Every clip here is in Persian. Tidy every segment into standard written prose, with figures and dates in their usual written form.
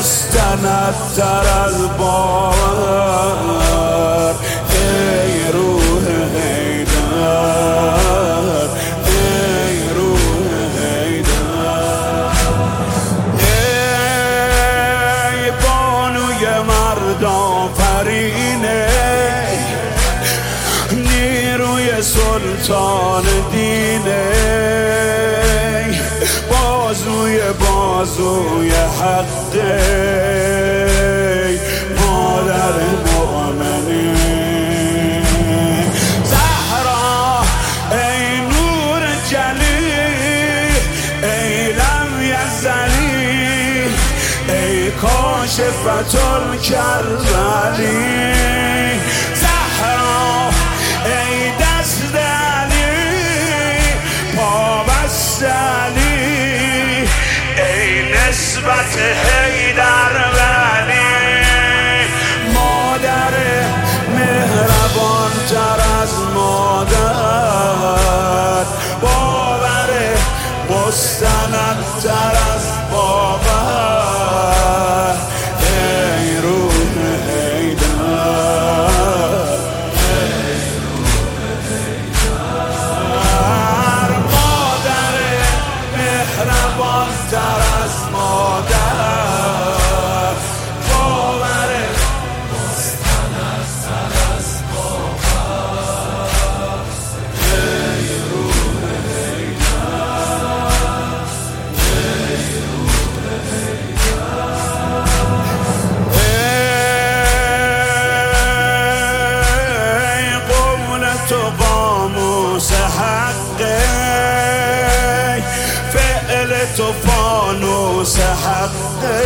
مستندتر از باور. ای روح حیدر، ای روح حیدر، ای بانوی مردآفرینه، نیروی سلطان دینه، بازوی حقه، مادر مؤمنین. زهرا ای نور جلی، ای لم یزلی، ای کاشفة الکربلی. زهرا ای دست علی، پا بست علی، نسبت حیدر ولی. مادر مهربان تر از مادر، باور مستند تر از باور. ای روح حیدر، ای روح حیدر، مادر مهربان تر از مادر، باور مستند تر از باور. ای روح حیدر، ای روح حیدر، ای قول تو قاموس حقه، فعل تو فانوس حقه،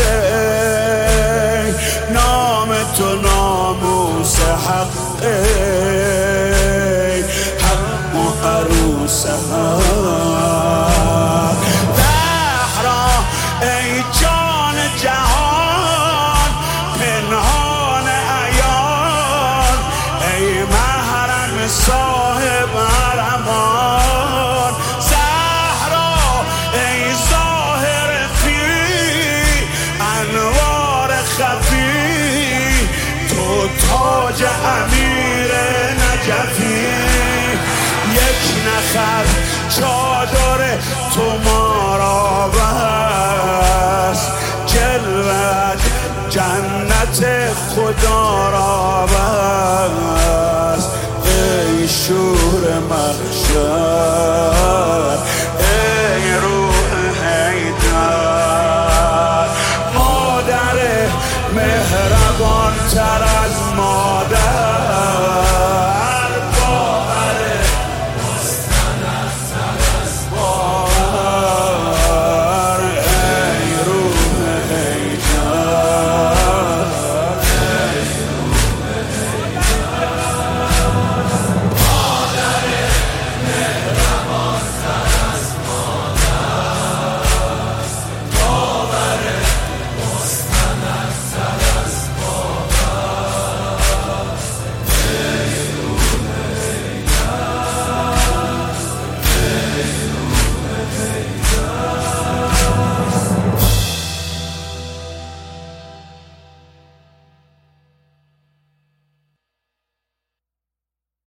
نام تو ناموس حقه، حق و عروس حق. زهرا ای جان جهان، پنهان عیان، ای محرم صاحب حرمان. زهرا ای ظاهر فی انوار خفی، تو تاج امیر نجفی. یک نخل چادر تو ما را بس، جلوت جنت خدا را بس. ای شور محشر، ای روح حیدر، مادر مهربان تر از ما.